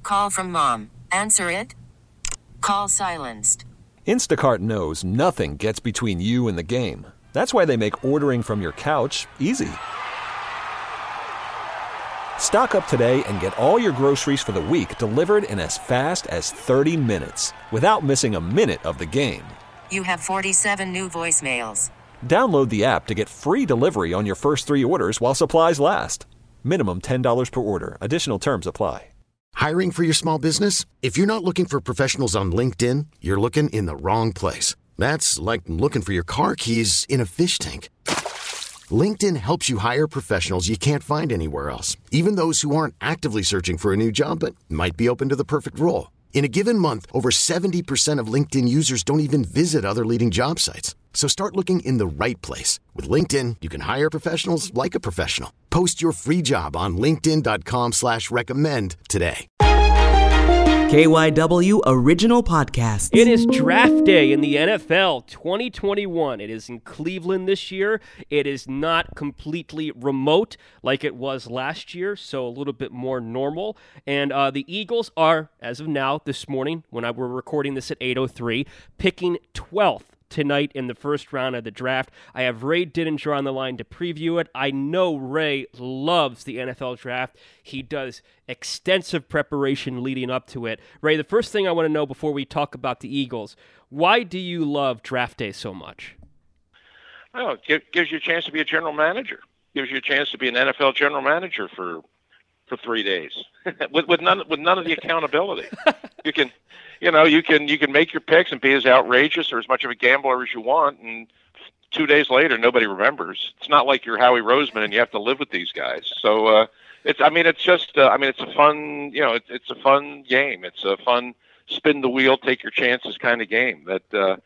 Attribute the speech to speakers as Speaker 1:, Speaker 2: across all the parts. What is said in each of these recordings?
Speaker 1: Call from mom. Answer it. Call silenced.
Speaker 2: Instacart knows nothing gets between you and the game. That's why they make ordering from your couch easy. Stock up today and get all your groceries for the week delivered in as fast as 30 minutes without missing a minute of the game.
Speaker 1: You have 47 new voicemails.
Speaker 2: Download the app to get free delivery on your first 3 orders while supplies last. Minimum $10 per order. Additional terms apply.
Speaker 3: Hiring for your small business? If you're not looking for professionals on LinkedIn, you're looking in the wrong place. That's like looking for your car keys in a fish tank. LinkedIn helps you hire professionals you can't find anywhere else, even those who aren't actively searching for a new job but might be open to the perfect role. In a given month, over 70% of LinkedIn users don't even visit other leading job sites. So start looking in the right place. With LinkedIn, you can hire professionals like a professional. Post your free job on linkedin.com/recommend today.
Speaker 4: KYW Original Podcast.
Speaker 5: It is draft day in the NFL 2021. It is in Cleveland this year. It is not completely remote like it was last year, so a little bit more normal. And the Eagles are, as of now, this morning, when we're recording this at 8:03, picking 12th tonight in the first round of the draft. I have Ray Didinger on the line to preview it. I know Ray loves the NFL draft. He does extensive preparation leading up to it. Ray, the first thing I want to know before we talk about the Eagles, why do you love draft day so much?
Speaker 6: Well, it gives you a chance to be a general manager. Gives you a chance to be an NFL general manager for 3 days with none of the accountability. You can make your picks and be as outrageous or as much of a gambler as you want, and 2 days later nobody remembers. It's not like you're Howie Roseman and you have to live with these guys. So it's a fun, it's a fun game. It's a fun spin the wheel, take your chances kind of game. That the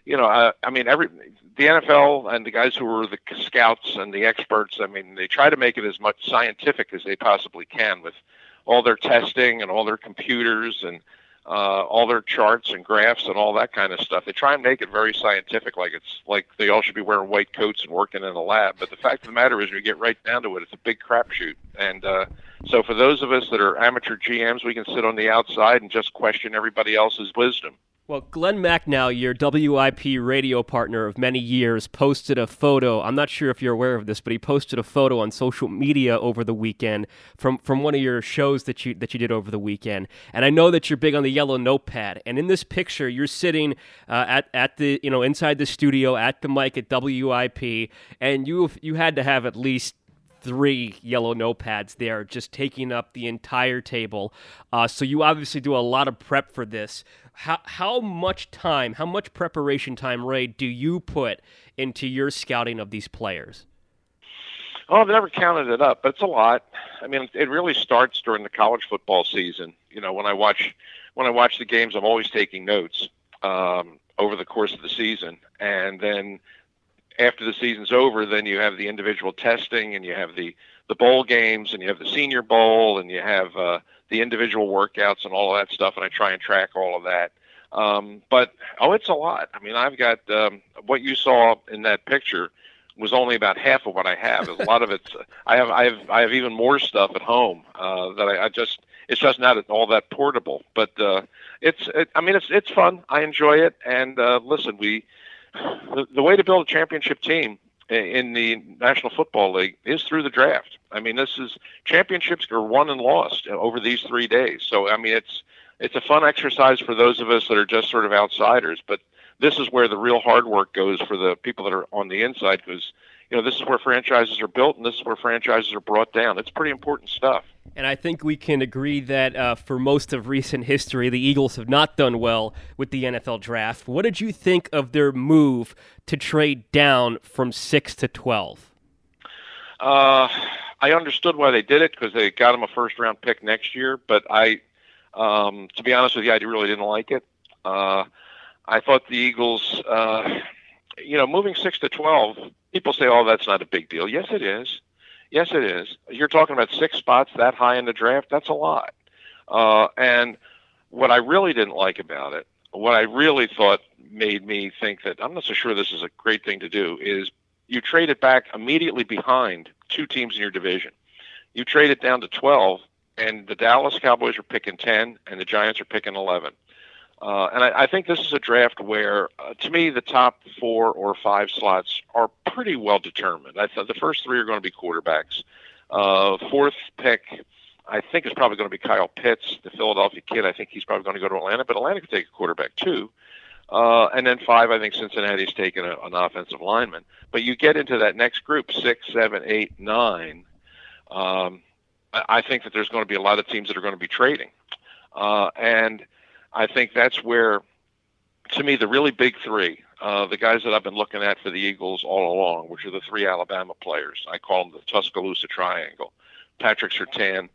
Speaker 6: NFL and the guys who are the scouts and the experts, they try to make it as much scientific as they possibly can with all their testing and all their computers and all their charts and graphs and all that kind of stuff. They try and make it very scientific, like it's like they all should be wearing white coats and working in a lab. But the fact of the matter is, when you get right down to it, it's a big crapshoot. And so for those of us that are amateur GMs, we can sit on the outside and just question everybody else's wisdom.
Speaker 5: Well, Glenn Macnow, your WIP radio partner of many years, posted a photo. I'm not sure if you're aware of this, but he posted a photo on social media over the weekend from one of your shows that you did over the weekend. And I know that you're big on the yellow notepad. And in this picture, you're sitting at the inside the studio at the mic at WIP, and you had to have at least 3 yellow notepads there, just taking up the entire table. So you obviously do a lot of prep for this. How much preparation time, Ray, do you put into your scouting of these players?
Speaker 6: Oh, I've never counted it up, but it's a lot. It really starts during the college football season. When I watch the games, I'm always taking notes over the course of the season, and then after the season's over, then you have the individual testing, and you have the bowl games, and you have the Senior Bowl, and you have the individual workouts and all of that stuff, and I try and track all of that. But it's a lot. I've got what you saw in that picture was only about half of what I have. A lot of it's I have even more stuff at home it's just not all that portable. But it's fun. I enjoy it. And listen, the way to build a championship team in the National Football League is through the draft. Championships are won and lost over these 3 days. So it's a fun exercise for those of us that are just sort of outsiders. But this is where the real hard work goes for the people that are on the inside, because this is where franchises are built and this is where franchises are brought down. It's pretty important stuff.
Speaker 5: And I think we can agree that for most of recent history, the Eagles have not done well with the NFL draft. What did you think of their move to trade down from 6 to 12?
Speaker 6: I understood why they did it, because they got him a first-round pick next year. But to be honest with you, I really didn't like it. I thought the Eagles, moving 6 to 12, people say, oh, that's not a big deal. Yes, it is. Yes, it is. You're talking about 6 spots that high in the draft. That's a lot. And what I really didn't like about it, what I really thought made me think that I'm not so sure this is a great thing to do, is you trade it back immediately behind 2 teams in your division. You trade it down to 12, and the Dallas Cowboys are picking 10, and the Giants are picking 11. And I think this is a draft where, to me, the top 4 or 5 slots are pretty well determined. I thought the first 3 are going to be quarterbacks. Fourth pick, I think, is probably going to be Kyle Pitts, the Philadelphia kid. I think he's probably going to go to Atlanta, but Atlanta could take a quarterback too. And then 5, I think Cincinnati's taken an offensive lineman. But you get into that next group, 6, 7, 8, 9. I think that there's going to be a lot of teams that are going to be trading. And I think that's where, to me, the really big 3, the guys that I've been looking at for the Eagles all along, which are the 3 Alabama players. I call them the Tuscaloosa Triangle. Patrick Surtain,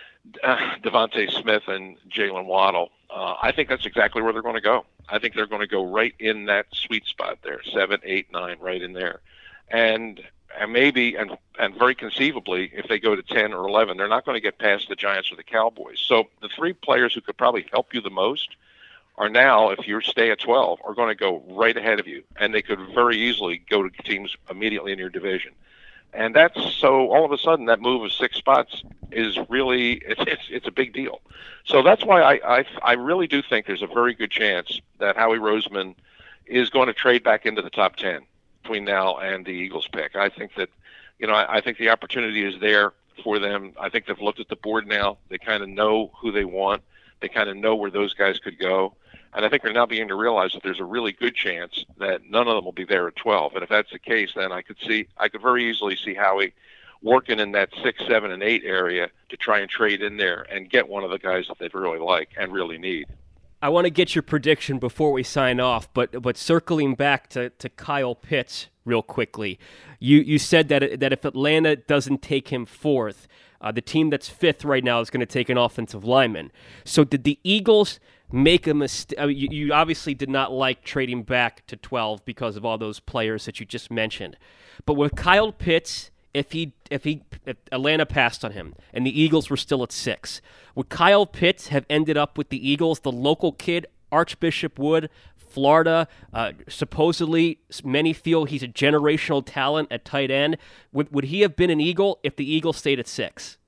Speaker 6: Devontae Smith, and Jalen Waddle. I think that's exactly where they're going to go. I think they're going to go right in that sweet spot there, 7, 8, 9, right in there. And maybe, and very conceivably, if they go to 10 or 11, they're not going to get past the Giants or the Cowboys. So the 3 players who could probably help you the most are now, if you stay at 12, are going to go right ahead of you. And they could very easily go to teams immediately in your division. And that's so all of a sudden that move of 6 spots is really, it's a big deal. So that's why I really do think there's a very good chance that Howie Roseman is going to trade back into the top 10 between now and the Eagles pick. I think that, I think the opportunity is there for them. I think they've looked at the board now. They kind of know who they want. They kind of know where those guys could go. And I think they're now beginning to realize that there's a really good chance that none of them will be there at 12. And if that's the case, then I could very easily see Howie working in that 6, 7, and 8 area to try and trade in there and get one of the guys that they really like and really need.
Speaker 5: I want to get your prediction before we sign off, but circling back to Kyle Pitts real quickly, you said that if Atlanta doesn't take him 4th, the team that's 5th right now is going to take an offensive lineman. So did the Eagles make a mistake? You obviously did not like trading back to 12 because of all those players that you just mentioned. But with Kyle Pitts, if Atlanta passed on him and the Eagles were still at 6, would Kyle Pitts have ended up with the Eagles? The local kid, Archbishop Wood, Florida, supposedly many feel he's a generational talent at tight end. Would he have been an Eagle if the Eagles stayed at 6?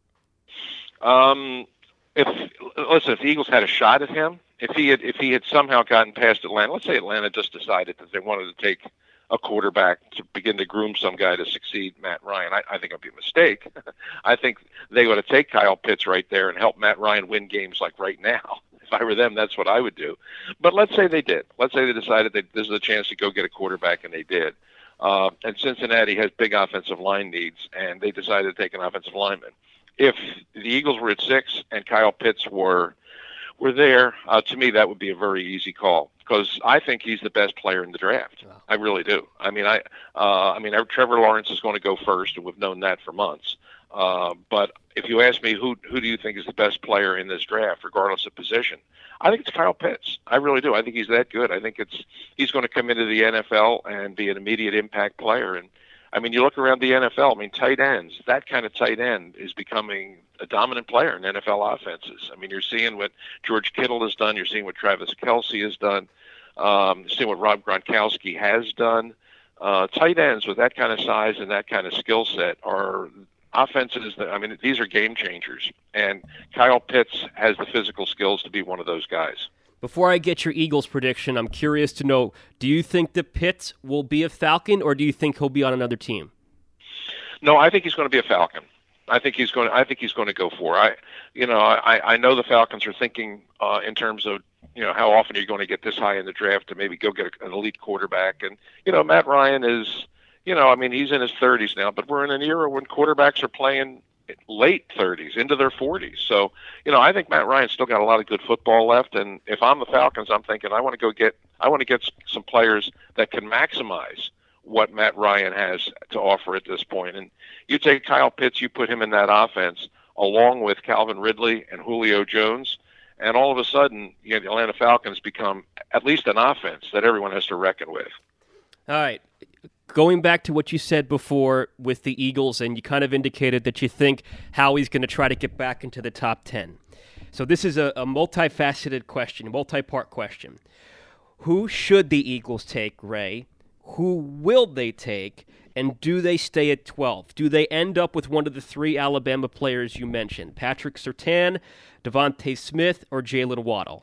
Speaker 6: If the Eagles had a shot at him, if he had somehow gotten past Atlanta, let's say Atlanta just decided that they wanted to take a quarterback to begin to groom some guy to succeed Matt Ryan, I think it would be a mistake. I think they ought to take Kyle Pitts right there and help Matt Ryan win games like right now. If I were them, that's what I would do. But let's say they did. Let's say they decided that this is a chance to go get a quarterback, and they did. And Cincinnati has big offensive line needs, and they decided to take an offensive lineman. If the Eagles were at 6 and Kyle Pitts were there, to me that would be a very easy call because I think he's the best player in the draft. Wow. I really do. I mean, Trevor Lawrence is going to go first, and we've known that for months. But if you ask me who do you think is the best player in this draft, regardless of position, I think it's Kyle Pitts. I really do. I think he's that good. I think he's going to come into the NFL and be an immediate impact player. And I mean, you look around the NFL, I mean, tight ends, that kind of tight end is becoming a dominant player in NFL offenses. I mean, you're seeing what George Kittle has done. You're seeing what Travis Kelce has done. You're seeing what Rob Gronkowski has done. Tight ends with that kind of size and that kind of skill set are offenses that, I mean, these are game changers. And Kyle Pitts has the physical skills to be one of those guys.
Speaker 5: Before I get your Eagles prediction, I'm curious to know, do you think that Pitts will be a Falcon, or do you think he'll be on another team?
Speaker 6: No, I think he's going to be a Falcon. I think he's going to go for. I know the Falcons are thinking in terms of, how often are you going to get this high in the draft to maybe go get an elite quarterback. And Matt Ryan is, he's in his 30s now, but we're in an era when quarterbacks are playing late 30s into their 40s. So, I think Matt Ryan's still got a lot of good football left. And if I'm the Falcons, I'm thinking I want to get some players that can maximize what Matt Ryan has to offer at this point. And you take Kyle Pitts, you put him in that offense along with Calvin Ridley and Julio Jones, and all of a sudden, the Atlanta Falcons become at least an offense that everyone has to reckon with.
Speaker 5: All right. Going back to what you said before with the Eagles, and you kind of indicated that you think Howie's going to try to get back into the top 10. So this is a multifaceted question, a multi-part question. Who should the Eagles take, Ray? Who will they take? And do they stay at 12? Do they end up with one of the three Alabama players you mentioned? Patrick Surtain, Devontae Smith, or Jalen Waddle?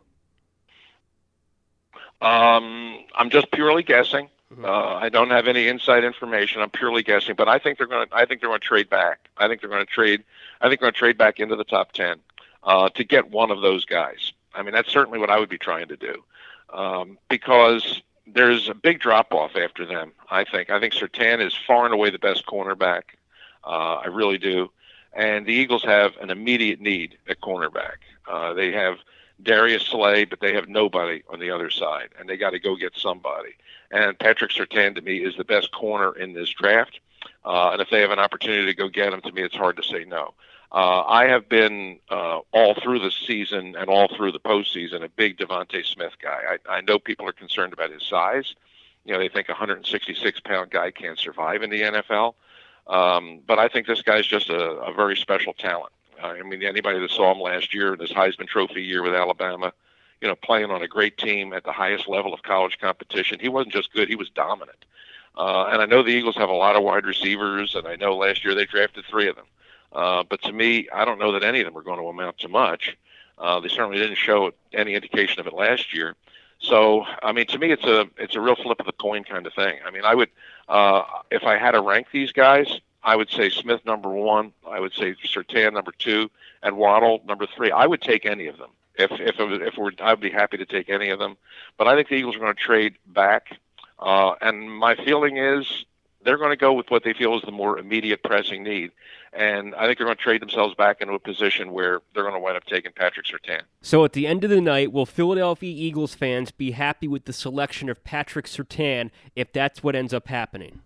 Speaker 6: I'm just purely guessing. I don't have any inside information. I'm purely guessing, but I think they're going to trade back. I think they're going to trade back into the top 10 to get one of those guys. I mean, that's certainly what I would be trying to do, because there's a big drop off after them. I think Surtain is far and away the best cornerback. I really do, and the Eagles have an immediate need at cornerback. They have Darius Slay, but they have nobody on the other side, and they got to go get somebody. And Patrick Surtain, to me, is the best corner in this draft. And if they have an opportunity to go get him, to me, it's hard to say no. I have been all through the season and all through the postseason a big Devontae Smith guy. I know people are concerned about his size. You know, they think a 166-pound guy can't survive in the NFL. But I think this guy's just a very special talent. I mean, anybody that saw him last year in his Heisman Trophy year with Alabama, you know, playing on a great team at the highest level of college competition, he wasn't just good, he was dominant. And I know the Eagles have a lot of wide receivers, and I know last year they drafted 3 of them. But to me, I don't know that any of them are going to amount to much. They certainly didn't show any indication of it last year. So, I mean, to me, it's a real flip of the coin kind of thing. I mean, I would, if I had to rank these guys, I would say Smith number 1, I would say Surtain number 2, and Waddle number 3. I would take any of them. I'd be happy to take any of them. But I think the Eagles are going to trade back. And my feeling is they're going to go with what they feel is the more immediate pressing need. And I think they're going to trade themselves back into a position where they're going to wind up taking Patrick Surtain.
Speaker 5: So at the end of the night, will Philadelphia Eagles fans be happy with the selection of Patrick Surtain if that's what ends up happening?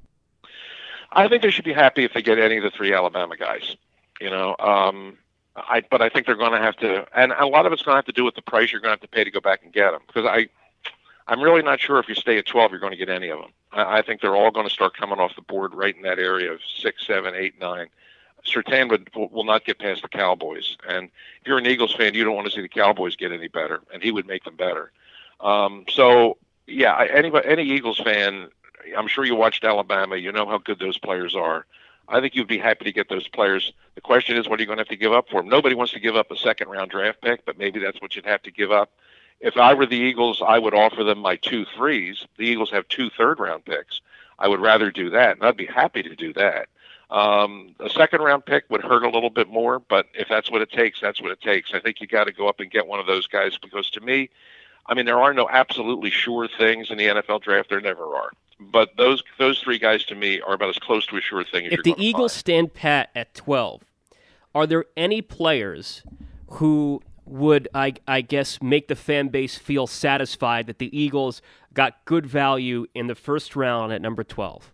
Speaker 6: I think they should be happy if they get any of the 3 Alabama guys. You know, but I think they're going to have to, and a lot of it's going to have to do with the price you're going to have to pay to go back and get them. Because I'm really not sure if you stay at 12, you're going to get any of them. I think they're all going to start coming off the board right in that area of 6, 7, 8, 9. Surtain will not get past the Cowboys. And if you're an Eagles fan, you don't want to see the Cowboys get any better, and he would make them better. So, yeah, any Eagles fan, I'm sure you watched Alabama. You know how good those players are. I think you'd be happy to get those players. The question is, what are you going to have to give up for them? Nobody wants to give up a second-round draft pick, but maybe that's what you'd have to give up. If I were the Eagles, I would offer them my 2 3s. The Eagles have 2 third-round picks. I would rather do that, and I'd be happy to do that. A second-round pick would hurt a little bit more, but if that's what it takes, that's what it takes. I think you got to go up and get one of those guys because, to me, I mean, there are no absolutely sure things in the NFL draft. There never are. But those 3 guys, to me, are about as close to a sure thing as you're going to find. If the
Speaker 5: Eagles stand pat at 12, are there any players who would, I guess, make the fan base feel satisfied that the Eagles got good value in the first round at number 12?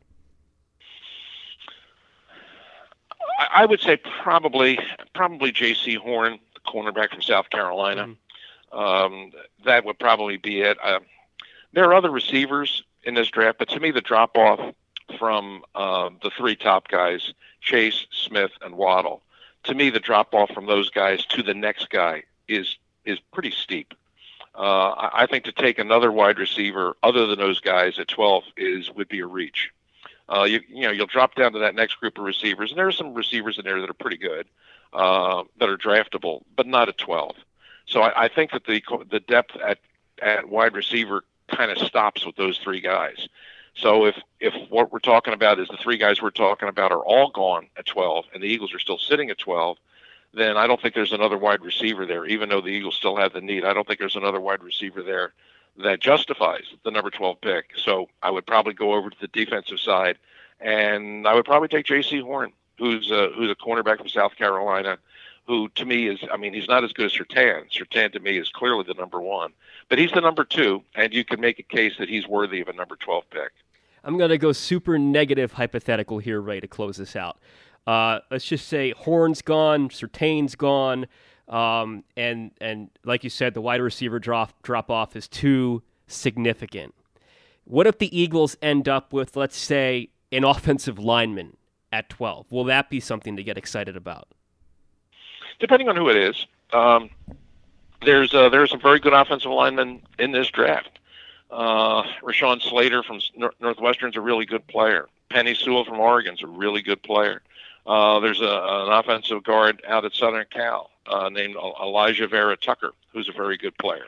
Speaker 6: I would say probably J.C. Horn, the cornerback from South Carolina. Mm-hmm. That would probably be it. There are other receivers in this draft, but to me, the drop-off from the 3 top guys, Chase, Smith, and Waddle, to me, the drop-off from those guys to the next guy is pretty steep. I think to take another wide receiver other than those guys at 12 would be a reach. You'll drop down to that next group of receivers, and there are some receivers in there that are pretty good, that are draftable, but not at 12. So I think that the depth at wide receiver kind of stops with those 3 guys. So if what we're talking about is the 3 guys we're talking about are all gone at 12, and the Eagles are still sitting at 12, then I don't think there's another wide receiver there, even though the Eagles still have the need. I don't think there's another wide receiver there that justifies the number 12 pick. So I would probably go over to the defensive side, and I would probably take J.C. Horn, who's a cornerback from South Carolina, who to me is, I mean, he's not as good as Surtain. Surtain to me is clearly the number 1, but he's the number 2, and you can make a case that he's worthy of a number 12 pick.
Speaker 5: I'm going to go super negative hypothetical here, Ray, to close this out. Let's just say Horn's gone, Surtain's gone, and like you said, the wide receiver drop off is too significant. What if the Eagles end up with, let's say, an offensive lineman at 12? Will that be something to get excited about?
Speaker 6: Depending on who it is. There's some very good offensive linemen in this draft. Rashawn Slater from Northwestern's a really good player. Penny Sewell from Oregon's a really good player. There's an offensive guard out at Southern Cal named Elijah Vera Tucker, who's a very good player.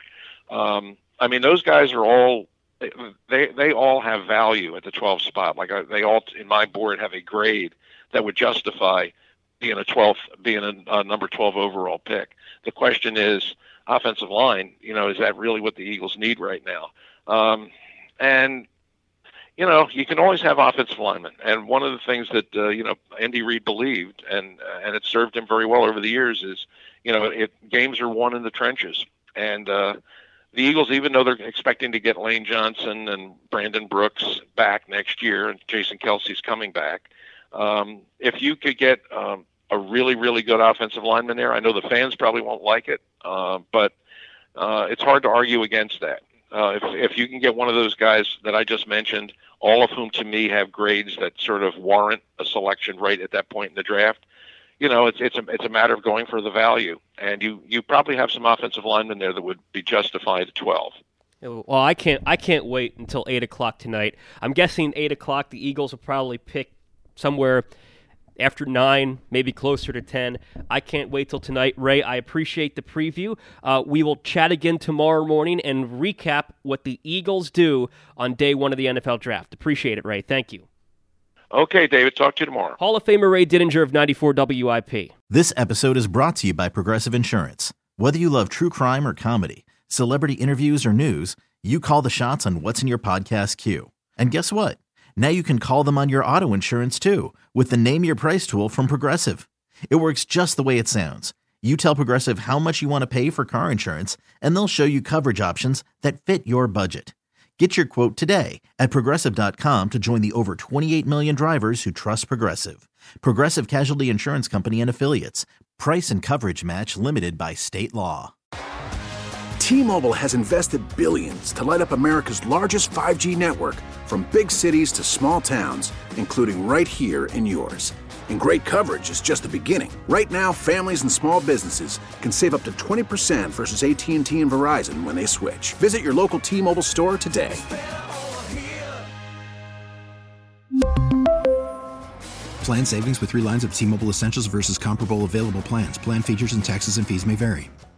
Speaker 6: I mean, those guys are all they all have value at the 12 spot. Like they all in my board have a grade that would justify being a number 12 overall pick. The question is offensive line. Is that really what the Eagles need right now? And you can always have offensive linemen. And one of the things that Andy Reid believed, and it served him very well over the years, is games are won in the trenches. And the Eagles, even though they're expecting to get Lane Johnson and Brandon Brooks back next year, and Jason Kelsey's coming back, if you could get a really, really good offensive lineman there, I know the fans probably won't like it, but it's hard to argue against that. If you can get one of those guys that I just mentioned, all of whom to me have grades that sort of warrant a selection right at that point in the draft, it's a matter of going for the value. And you probably have some offensive linemen there that would be justified at 12.
Speaker 5: Well, I can't wait until 8 o'clock tonight. I'm guessing 8 o'clock the Eagles will probably pick somewhere after 9, maybe closer to 10. I can't wait till tonight. Ray, I appreciate the preview. We will chat again tomorrow morning and recap what the Eagles do on day 1 of the NFL Draft. Appreciate it, Ray. Thank you.
Speaker 6: Okay, David. Talk to you tomorrow.
Speaker 5: Hall of Famer Ray Didinger of 94 WIP.
Speaker 7: This episode is brought to you by Progressive Insurance. Whether you love true crime or comedy, celebrity interviews or news, you call the shots on what's in your podcast queue. And guess what? Now you can call them on your auto insurance too with the Name Your Price tool from Progressive. It works just the way it sounds. You tell Progressive how much you want to pay for car insurance, and they'll show you coverage options that fit your budget. Get your quote today at Progressive.com to join the over 28 million drivers who trust Progressive. Progressive Casualty Insurance Company and Affiliates. Price and coverage match limited by state law.
Speaker 8: T-Mobile has invested billions to light up America's largest 5G network, from big cities to small towns, including right here in yours. And great coverage is just the beginning. Right now, families and small businesses can save up to 20% versus AT&T and Verizon when they switch. Visit your local T-Mobile store today.
Speaker 9: Plan savings with 3 lines of T-Mobile Essentials versus comparable available plans. Plan features and taxes and fees may vary.